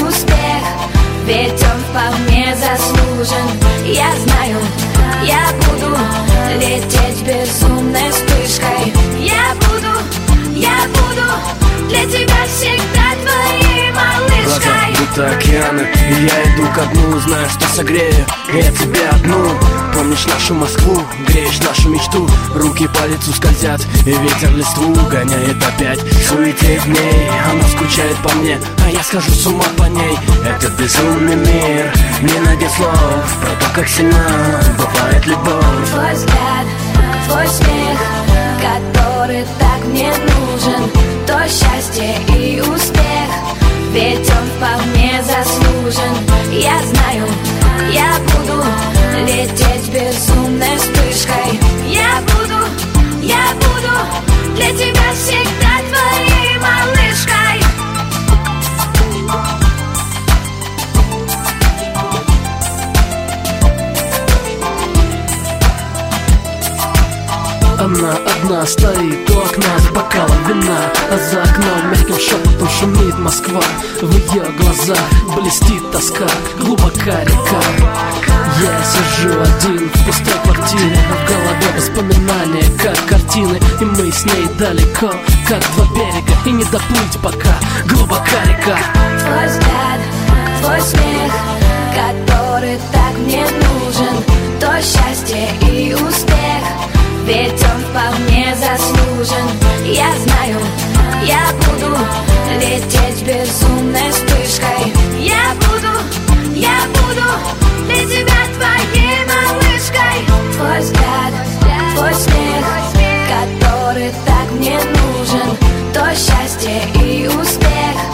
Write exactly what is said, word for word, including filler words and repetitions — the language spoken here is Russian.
успех, ведь он вполне заслужен. Я знаю, я буду лететь безумной вспышкой. Я буду, я буду для тебя всегда твоей малышкой. Глаза будто океаны, и я иду ко дну, знаю, что согрею я тебя одну. Помнишь нашу Москву, греешь нашу мечту, руки по лицу скользят, и ветер листву гоняет опять. Суетеет в ней, она скучает по мне, а я схожу с ума по ней. Этот безумный мир, не найдет слов про то, как сильна бывает любовь. Твой взгляд, твой смех, который так мне нужен, то счастье и успех, ведь он вполне заслужен. Я знаю, я буду лететь безумной вспышкой. Я буду, я буду для тебя всегда твоей малышкой. Она одна стоит у окна с бокалом вина, а за окном мягким шепотом шумит Москва. В ее глазах блестит тоска, глубока река. Я сижу один в пустой квартире, а в голове воспоминания, как картины. И мы с ней далеко, как два берега, и не доплыть пока, глубока река. Твой взгляд, твой смех, который так мне нужен, то счастье и успех, ведь он вполне заслужен. Я знаю, я буду лететь без